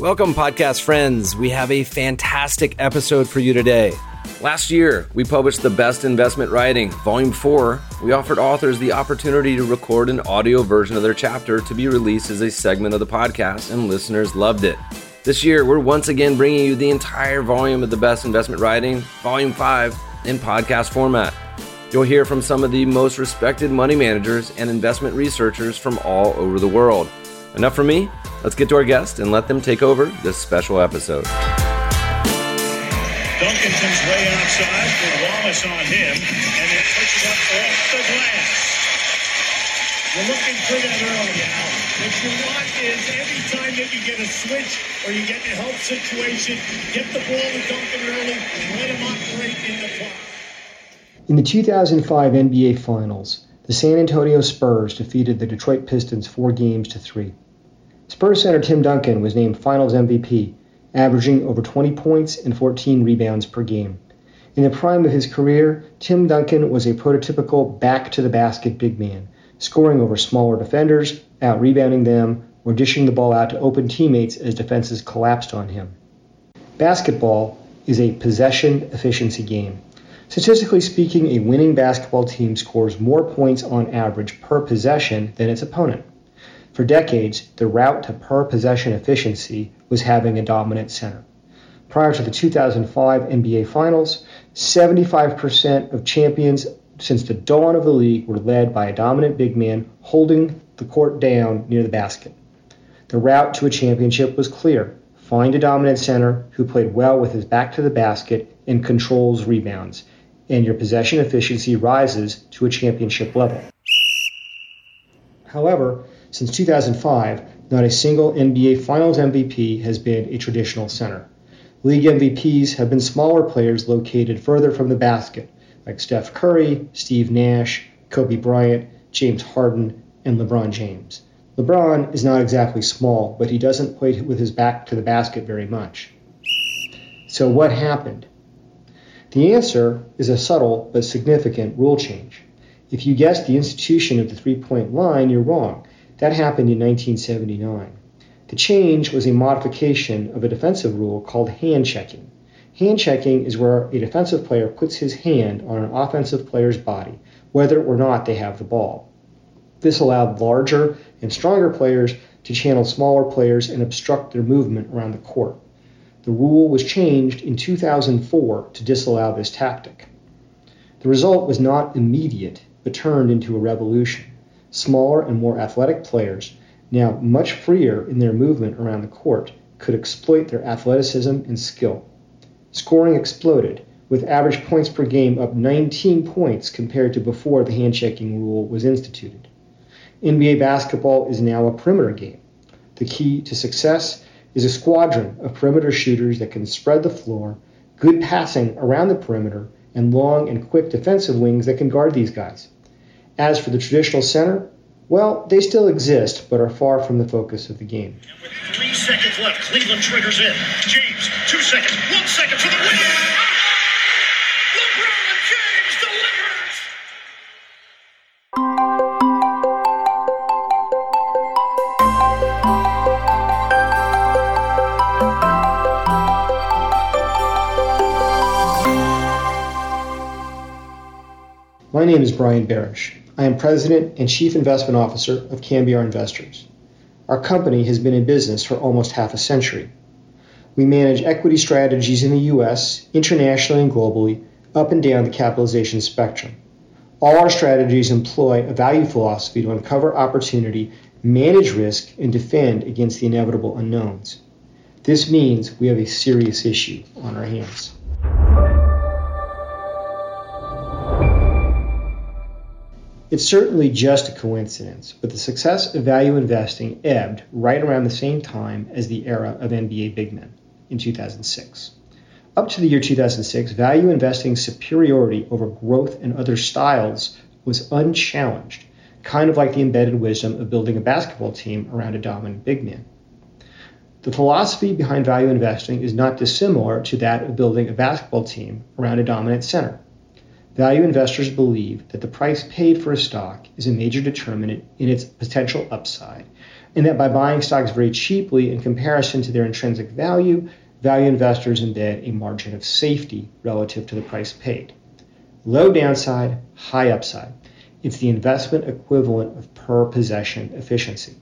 Welcome, podcast friends. We have a fantastic episode for you today. Last year, we published The Best Investment Writing, Volume 4. We offered authors the opportunity to record an audio version of their chapter to be released as a segment of the podcast, and listeners loved it. This year, we're once again bringing you the entire volume of The Best Investment Writing, Volume 5, in podcast format. You'll hear from some of the most respected money managers and investment researchers from all over the world. Enough from me. Let's get to our guest and let them take over this special episode. Duncan's way outside with Wallace on him, and it puts it up off the glass. You're looking for that early, Al. What you want is every time that you get a switch or you get in a help situation, get the ball to Duncan early and let him operate in the clock. In the 2005 NBA Finals, the San Antonio Spurs defeated the Detroit Pistons 4-3. Spurs center Tim Duncan was named Finals MVP, averaging over 20 points and 14 rebounds per game. In the prime of his career, Tim Duncan was a prototypical back-to-the-basket big man, scoring over smaller defenders, out-rebounding them, or dishing the ball out to open teammates as defenses collapsed on him. Basketball is a possession efficiency game. Statistically speaking, a winning basketball team scores more points on average per possession than its opponent. For decades, the route to per-possession efficiency was having a dominant center. Prior to the 2005 NBA Finals, 75% of champions since the dawn of the league were led by a dominant big man holding the court down near the basket. The route to a championship was clear. Find a dominant center who played well with his back to the basket and controls rebounds, and your possession efficiency rises to a championship level. However, since 2005, not a single NBA Finals MVP has been a traditional center. League MVPs have been smaller players located further from the basket, like Steph Curry, Steve Nash, Kobe Bryant, James Harden, and LeBron James. LeBron is not exactly small, but he doesn't play with his back to the basket very much. So what happened? The answer is a subtle but significant rule change. If you guessed the institution of the three-point line, you're wrong. That happened in 1979. The change was a modification of a defensive rule called hand checking. Hand checking is where a defensive player puts his hand on an offensive player's body, whether or not they have the ball. This allowed larger and stronger players to channel smaller players and obstruct their movement around the court. The rule was changed in 2004 to disallow this tactic. The result was not immediate, but turned into a revolution. Smaller and more athletic players, now much freer in their movement around the court, could exploit their athleticism and skill. Scoring exploded, with average points per game up 19 points compared to before the hand-checking rule was instituted. NBA basketball is now a perimeter game. The key to success is a squadron of perimeter shooters that can spread the floor, good passing around the perimeter, and long and quick defensive wings that can guard these guys. As for the traditional center, well, they still exist, but are far from the focus of the game. And with 3 seconds left, Cleveland triggers in. James, 2 seconds, 1 second for the win. LeBron James delivers. My name is Brian Barish. I am President and Chief Investment Officer of Cambiar Investors. Our company has been in business for almost half a century. We manage equity strategies in the U.S., internationally and globally, up and down the capitalization spectrum. All our strategies employ a value philosophy to uncover opportunity, manage risk, and defend against the inevitable unknowns. This means we have a serious issue on our hands. It's certainly just a coincidence, but the success of value investing ebbed right around the same time as the era of NBA big men in 2006. Up to the year 2006, value investing's superiority over growth and other styles was unchallenged, kind of like the embedded wisdom of building a basketball team around a dominant big man. The philosophy behind value investing is not dissimilar to that of building a basketball team around a dominant center. Value investors believe that the price paid for a stock is a major determinant in its potential upside, and that by buying stocks very cheaply in comparison to their intrinsic value, value investors embed a margin of safety relative to the price paid. Low downside, high upside. It's the investment equivalent of per possession efficiency.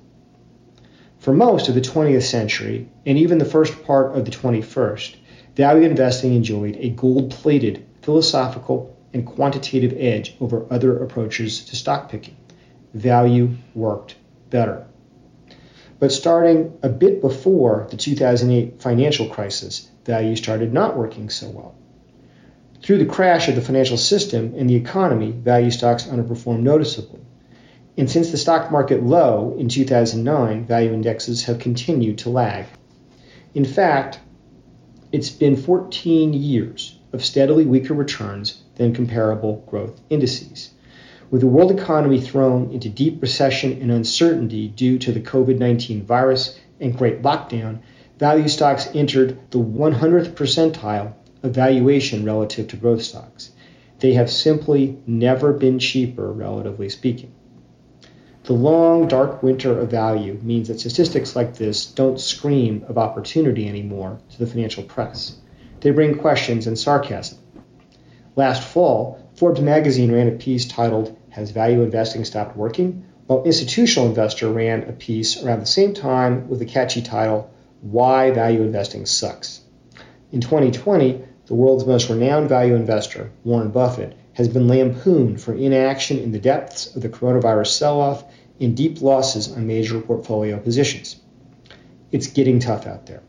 For most of the 20th century, and even the first part of the 21st, value investing enjoyed a gold-plated philosophical and quantitative edge over other approaches to stock picking. Value worked better. But starting a bit before the 2008 financial crisis, value started not working so well. Through the crash of the financial system and the economy, value stocks underperformed noticeably. And since the stock market low in 2009, value indexes have continued to lag. In fact, it's been 14 years of steadily weaker returns than comparable growth indices. With the world economy thrown into deep recession and uncertainty due to the COVID-19 virus and Great Lockdown, value stocks entered the 100th percentile of valuation relative to growth stocks. They have simply never been cheaper, relatively speaking. The long, dark winter of value means that statistics like this don't scream of opportunity anymore to the financial press. They bring questions and sarcasm. Last fall, Forbes magazine ran a piece titled, "Has Value Investing Stopped Working?" while Institutional Investor ran a piece around the same time with the catchy title, "Why Value Investing Sucks." In 2020, the world's most renowned value investor, Warren Buffett, has been lampooned for inaction in the depths of the coronavirus sell-off and deep losses on major portfolio positions. It's getting tough out there.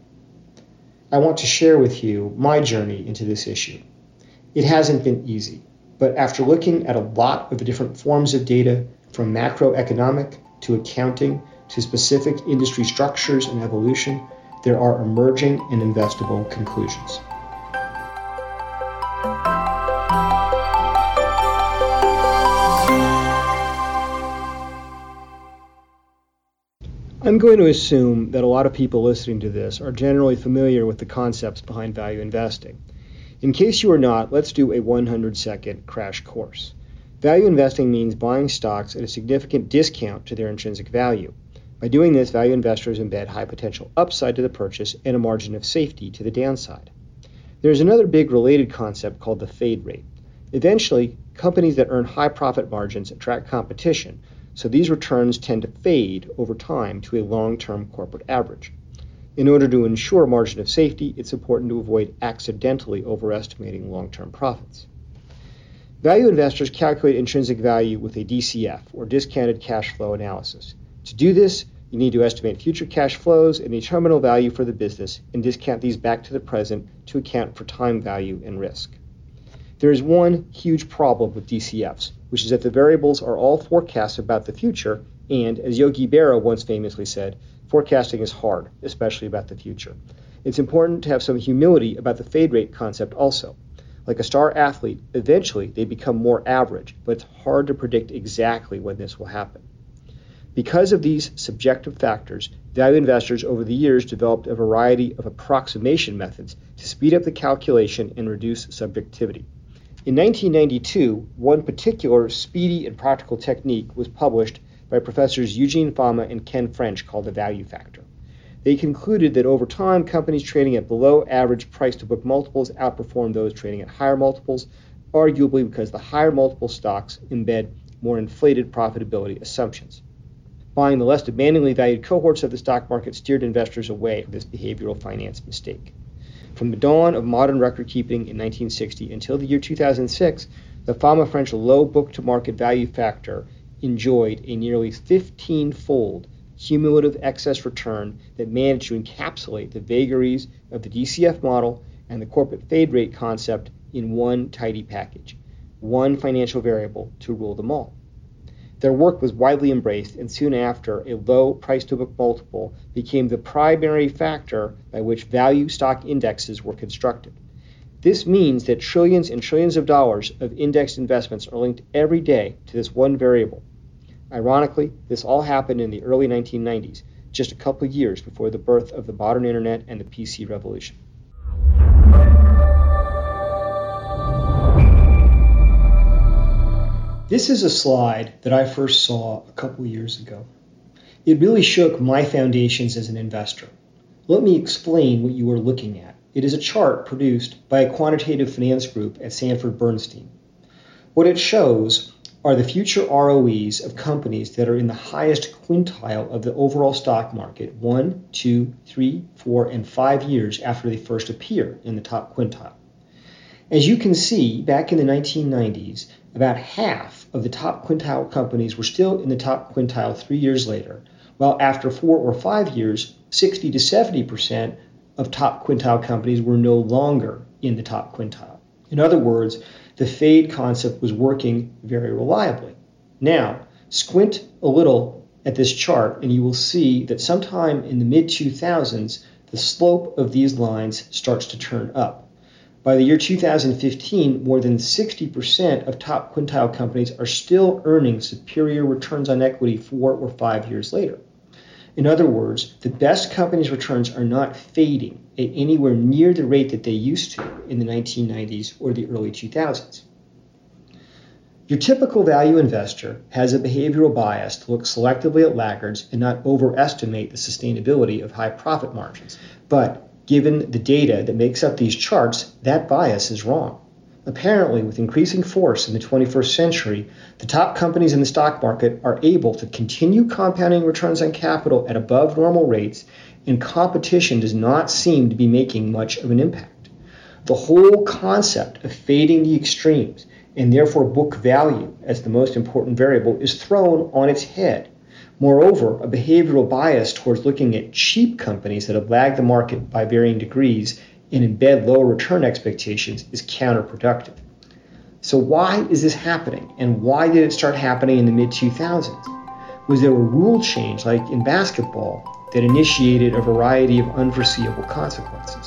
I want to share with you my journey into this issue. It hasn't been easy, but after looking at a lot of the different forms of data, from macroeconomic to accounting to specific industry structures and evolution, there are emerging and investable conclusions. I'm going to assume that a lot of people listening to this are generally familiar with the concepts behind value investing. In case you are not, let's do a 100-second crash course. Value investing means buying stocks at a significant discount to their intrinsic value. By doing this, value investors embed high potential upside to the purchase and a margin of safety to the downside. There's another big related concept called the fade rate. Eventually, companies that earn high profit margins attract competition, so these returns tend to fade over time to a long-term corporate average. In order to ensure margin of safety, it's important to avoid accidentally overestimating long-term profits. Value investors calculate intrinsic value with a DCF, or discounted cash flow analysis. To do this, you need to estimate future cash flows and the terminal value for the business and discount these back to the present to account for time value and risk. There is one huge problem with DCFs, which is that the variables are all forecasts about the future, and, as Yogi Berra once famously said, forecasting is hard, especially about the future. It's important to have some humility about the fade rate concept also. Like a star athlete, eventually they become more average, but it's hard to predict exactly when this will happen. Because of these subjective factors, value investors over the years developed a variety of approximation methods to speed up the calculation and reduce subjectivity. In 1992, one particular speedy and practical technique was published by Professors Eugene Fama and Ken French called the value factor. They concluded that over time, companies trading at below average price-to-book multiples outperformed those trading at higher multiples, arguably because the higher multiple stocks embed more inflated profitability assumptions. Buying the less demandingly valued cohorts of the stock market steered investors away from this behavioral finance mistake. From the dawn of modern record-keeping in 1960 until the year 2006, the Fama-French low book-to-market value factor enjoyed a nearly 15-fold cumulative excess return that managed to encapsulate the vagaries of the DCF model and the corporate fade rate concept in one tidy package, one financial variable to rule them all. Their work was widely embraced, and soon after, a low price-to-book multiple became the primary factor by which value stock indexes were constructed. This means that trillions and trillions of dollars of indexed investments are linked every day to this one variable. Ironically, this all happened in the early 1990s, just a couple of years before the birth of the modern internet and the PC revolution. This is a slide that I first saw a couple years ago. It really shook my foundations as an investor. Let me explain what you are looking at. It is a chart produced by a quantitative finance group at Sanford Bernstein. What it shows are the future ROEs of companies that are in the highest quintile of the overall stock market 1, 2, 3, 4, and 5 years after they first appear in the top quintile. As you can see, back in the 1990s, about half of the top quintile companies were still in the top quintile 3 years later, while after 4 or 5 years, 60 to 70% of top quintile companies were no longer in the top quintile. In other words, the fade concept was working very reliably. Now, squint a little at this chart and you will see that sometime in the mid-2000s, the slope of these lines starts to turn up. By the year 2015, more than 60% of top quintile companies are still earning superior returns on equity 4 or 5 years later. In other words, the best companies' returns are not fading at anywhere near the rate that they used to in the 1990s or the early 2000s. Your typical value investor has a behavioral bias to look selectively at laggards and not overestimate the sustainability of high profit margins. But given the data that makes up these charts, that bias is wrong. Apparently, with increasing force in the 21st century, the top companies in the stock market are able to continue compounding returns on capital at above normal rates, and competition does not seem to be making much of an impact. The whole concept of fading the extremes, and therefore book value as the most important variable, is thrown on its head. Moreover, a behavioral bias towards looking at cheap companies that have lagged the market by varying degrees and embed lower return expectations is counterproductive. So why is this happening, and why did it start happening in the mid-2000s? Was there a rule change like in basketball that initiated a variety of unforeseeable consequences?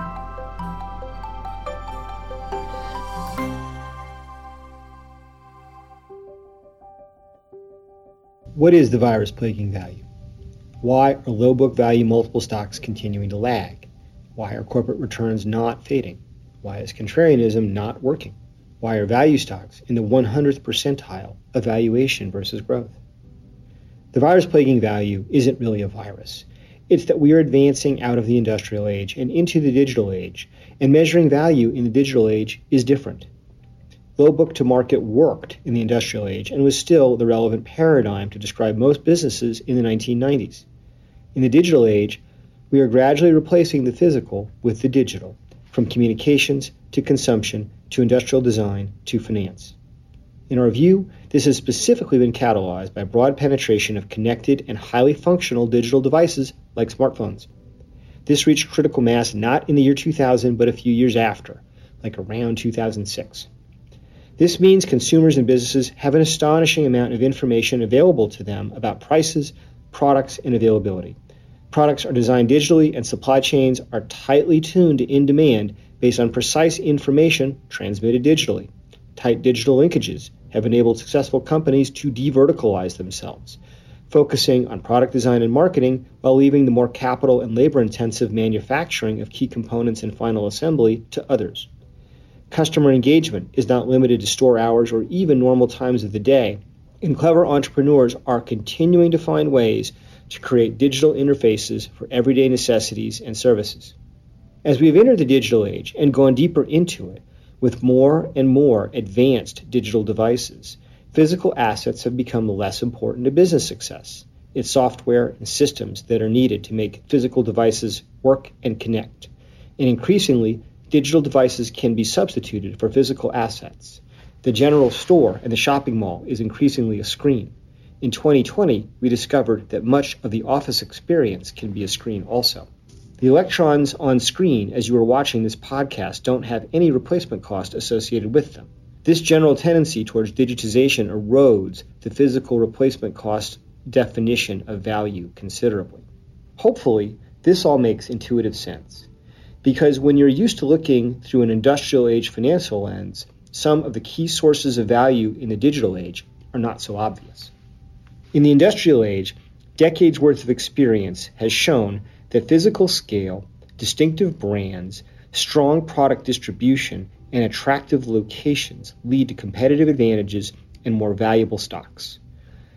What is the virus plaguing value? Why are low book value multiple stocks continuing to lag? Why are corporate returns not fading? Why is contrarianism not working? Why are value stocks in the 100th percentile of valuation versus growth? The virus plaguing value isn't really a virus. It's that we are advancing out of the industrial age and into the digital age, and measuring value in the digital age is different. Low book to market worked in the industrial age and was still the relevant paradigm to describe most businesses in the 1990s. In the digital age, we are gradually replacing the physical with the digital, from communications to consumption to industrial design to finance. In our view, this has specifically been catalyzed by broad penetration of connected and highly functional digital devices like smartphones. This reached critical mass not in the year 2000, but a few years after, like around 2006. This means consumers and businesses have an astonishing amount of information available to them about prices, products, and availability. Products are designed digitally, and supply chains are tightly tuned to in-demand based on precise information transmitted digitally. Tight digital linkages have enabled successful companies to de-verticalize themselves, focusing on product design and marketing while leaving the more capital and labor-intensive manufacturing of key components and final assembly to others. Customer engagement is not limited to store hours or even normal times of the day, and clever entrepreneurs are continuing to find ways to create digital interfaces for everyday necessities and services. As we have entered the digital age and gone deeper into it with more and more advanced digital devices, physical assets have become less important to business success. It's software and systems that are needed to make physical devices work and connect. And increasingly, digital devices can be substituted for physical assets. The general store and the shopping mall is increasingly a screen. In 2020, we discovered that much of the office experience can be a screen also. The electrons on screen as you are watching this podcast don't have any replacement cost associated with them. This general tendency towards digitization erodes the physical replacement cost definition of value considerably. Hopefully, this all makes intuitive sense, because when you're used to looking through an industrial age financial lens, some of the key sources of value in the digital age are not so obvious. In the industrial age, decades worth of experience has shown that physical scale, distinctive brands, strong product distribution, and attractive locations lead to competitive advantages and more valuable stocks.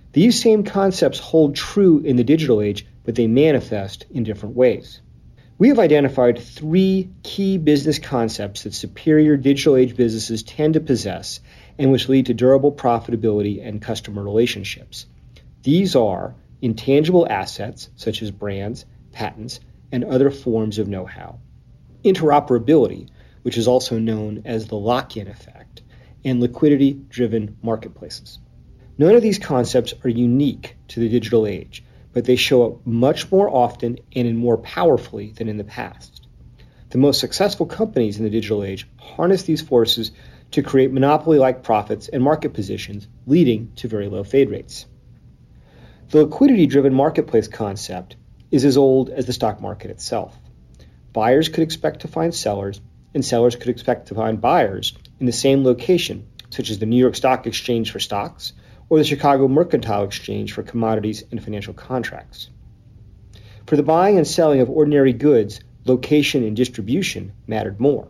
These same concepts hold true in the digital age, but they manifest in different ways. We have identified 3 key business concepts that superior digital age businesses tend to possess and which lead to durable profitability and customer relationships. These are intangible assets, such as brands, patents, and other forms of know-how; interoperability, which is also known as the lock-in effect; and liquidity-driven marketplaces. None of these concepts are unique to the digital age, but they show up much more often and in more powerfully than in the past. The most successful companies in the digital age harness these forces to create monopoly-like profits and market positions, leading to very low fade rates. The liquidity-driven marketplace concept is as old as the stock market itself. Buyers could expect to find sellers, and sellers could expect to find buyers in the same location, such as the New York Stock Exchange for stocks or the Chicago Mercantile Exchange for commodities and financial contracts. For the buying and selling of ordinary goods, location and distribution mattered more.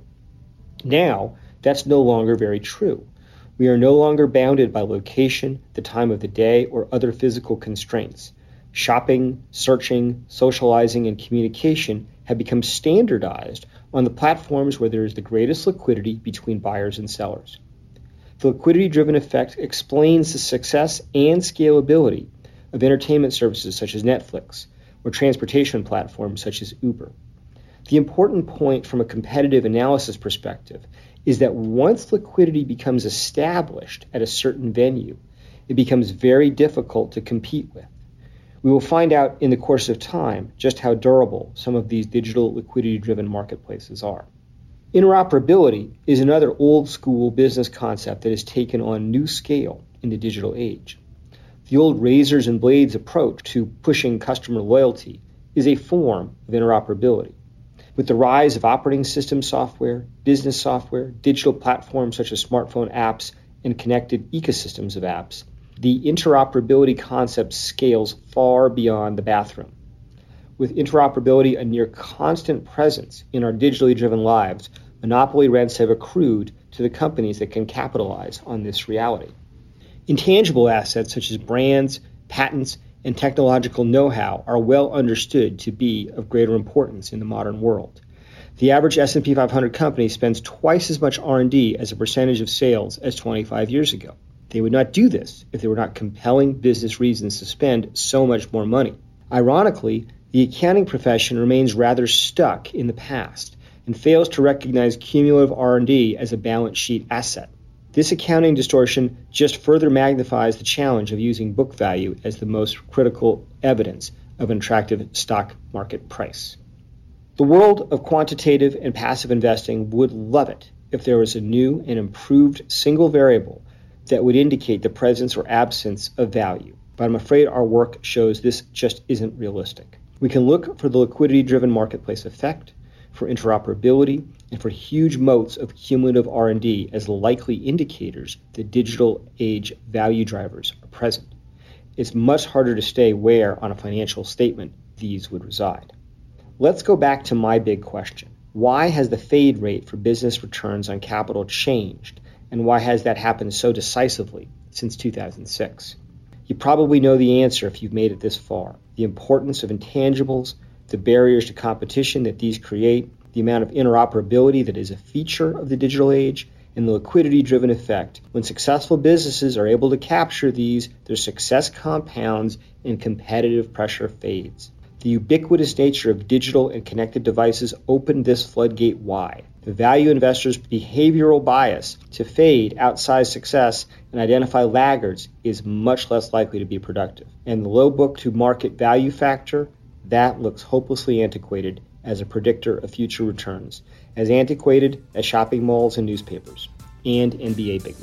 Now, that's no longer very true. We are no longer bounded by location, the time of the day, or other physical constraints. Shopping, searching, socializing, and communication have become standardized on the platforms where there is the greatest liquidity between buyers and sellers. The liquidity-driven effect explains the success and scalability of entertainment services such as Netflix or transportation platforms such as Uber. The important point from a competitive analysis perspective is that once liquidity becomes established at a certain venue, it becomes very difficult to compete with. We will find out in the course of time just how durable some of these digital liquidity-driven marketplaces are. Interoperability is another old-school business concept that has taken on new scale in the digital age. The old razors and blades approach to pushing customer loyalty is a form of interoperability. With the rise of operating system software, business software, digital platforms such as smartphone apps, and connected ecosystems of apps, the interoperability concept scales far beyond the bathroom. With interoperability a near constant presence in our digitally driven lives, monopoly rents have accrued to the companies that can capitalize on this reality. Intangible assets such as brands, patents, and technological know-how are well understood to be of greater importance in the modern world. The average S&P 500 company spends twice as much R&D as a percentage of sales as 25 years ago. They would not do this if there were not compelling business reasons to spend so much more money. Ironically, the accounting profession remains rather stuck in the past and fails to recognize cumulative R&D as a balance sheet asset. This accounting distortion just further magnifies the challenge of using book value as the most critical evidence of an attractive stock market price. The world of quantitative and passive investing would love it if there was a new and improved single variable that would indicate the presence or absence of value, but I'm afraid our work shows this just isn't realistic. We can look for the liquidity-driven marketplace effect, for interoperability, and for huge moats of cumulative R&D as likely indicators that digital age value drivers are present. It's much harder to say where on a financial statement these would reside. Let's go back to my big question. Why has the fade rate for business returns on capital changed, and why has that happened so decisively since 2006? You probably know the answer if you've made it this far. The importance of intangibles, the barriers to competition that these create, the amount of interoperability that is a feature of the digital age, and the liquidity-driven effect. When successful businesses are able to capture these, their success compounds and competitive pressure fades. The ubiquitous nature of digital and connected devices opened this floodgate wide. The value investors' behavioral bias to fade outsized success and identify laggards is much less likely to be productive. And the low book-to-market value factor, that looks hopelessly antiquated as a predictor of future returns, as antiquated as shopping malls and newspapers, and NBA big men.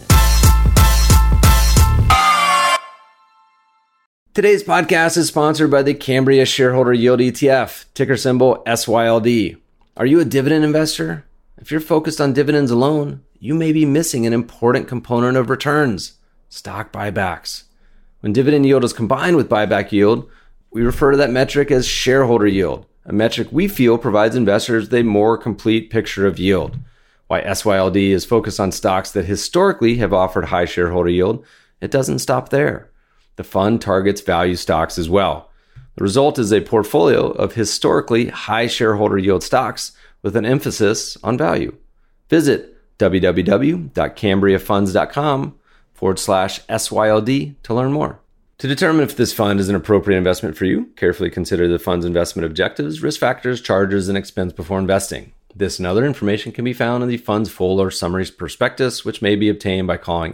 Today's podcast is sponsored by the Cambria Shareholder Yield ETF, ticker symbol SYLD. Are you a dividend investor? If you're focused on dividends alone, you may be missing an important component of returns, stock buybacks. When dividend yield is combined with buyback yield, we refer to that metric as shareholder yield, a metric we feel provides investors a more complete picture of yield. Why SYLD is focused on stocks that historically have offered high shareholder yield, it doesn't stop there. The fund targets value stocks as well. The result is a portfolio of historically high shareholder yield stocks with an emphasis on value. Visit www.cambriafunds.com/SYLD to learn more. To determine if this fund is an appropriate investment for you, carefully consider the fund's investment objectives, risk factors, charges, and expense before investing. This and other information can be found in the fund's full or summary prospectus, which may be obtained by calling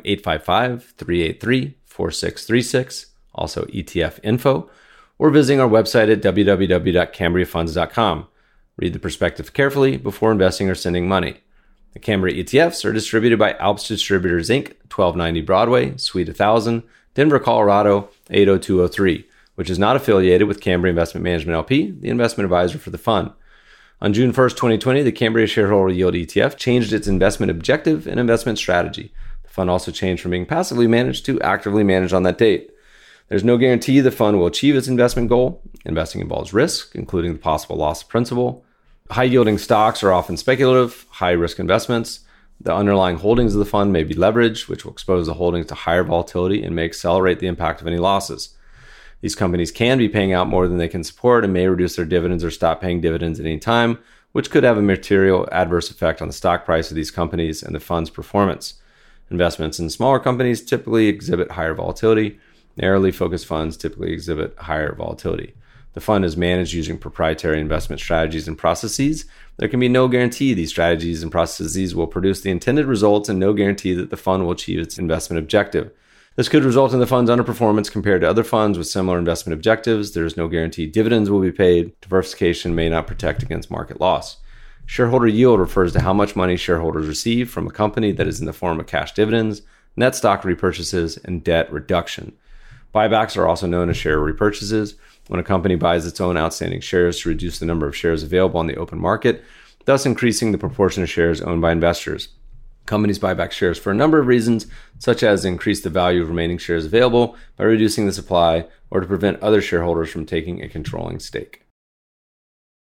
855-383-4636, also ETF info, or visiting our website at www.cambriafunds.com. Read the prospectus carefully before investing or sending money. The Cambria ETFs are distributed by Alps Distributors, Inc., 1290 Broadway, Suite 1000, Denver, Colorado, 80203, which is not affiliated with Cambria Investment Management LP, the investment advisor for the fund. On June 1st, 2020, the Cambria Shareholder Yield ETF changed its investment objective and investment strategy. The fund also changed from being passively managed to actively managed on that date. There's no guarantee the fund will achieve its investment goal. Investing involves risk, including the possible loss of principal. High-yielding stocks are often speculative, high-risk investments. The underlying holdings of the fund may be leveraged, which will expose the holdings to higher volatility and may accelerate the impact of any losses. These companies can be paying out more than they can support and may reduce their dividends or stop paying dividends at any time, which could have a material adverse effect on the stock price of these companies and the fund's performance. Investments in smaller companies typically exhibit higher volatility. Narrowly focused funds typically exhibit higher volatility. The fund is managed using proprietary investment strategies and processes. There can be no guarantee these strategies and processes will produce the intended results and no guarantee that the fund will achieve its investment objective. This could result in the fund's underperformance compared to other funds with similar investment objectives. There is no guarantee dividends will be paid. Diversification may not protect against market loss. Shareholder yield refers to how much money shareholders receive from a company that is in the form of cash dividends, net stock repurchases, and debt reduction. Buybacks are also known as share repurchases. When a company buys its own outstanding shares to reduce the number of shares available on the open market, thus increasing the proportion of shares owned by investors. Companies buy back shares for a number of reasons, such as increase the value of remaining shares available by reducing the supply or to prevent other shareholders from taking a controlling stake.